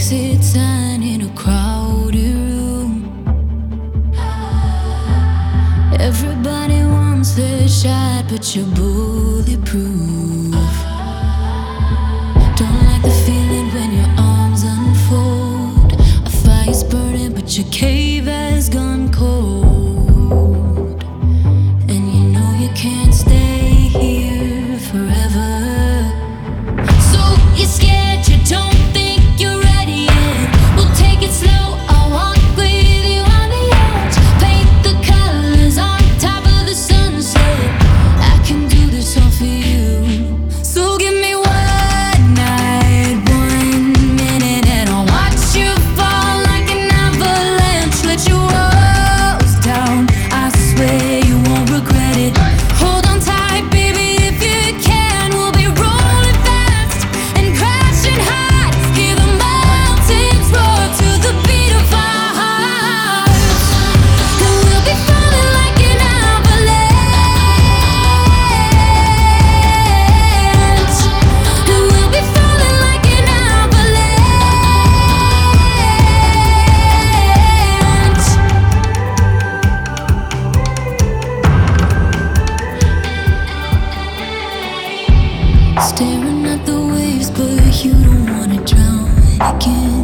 exit sign in a crowded room. Everybody wants their shot, but you're bulletproof. Don't like the feeling when your arms unfold. A fire's burning, but your cave has gone cold. And you know you can't stay here forever. So you're scared, you don't think you're ready yet. We'll take it slow, I'll walk with you on the edge. Paint the colors on top of the sunset. I can do this all for you. So give me one night, 1 minute, and I'll watch you fall like an avalanche. Let your walls down, I swear you won't regret it. Hold on tight, baby, if you can. We'll be rolling fast and crashing hard. Hear the mountains roar to the beat of our hearts. And we'll be falling like an avalanche. And we'll be falling like an avalanche. Staring at the waves, but you don't wanna drown again.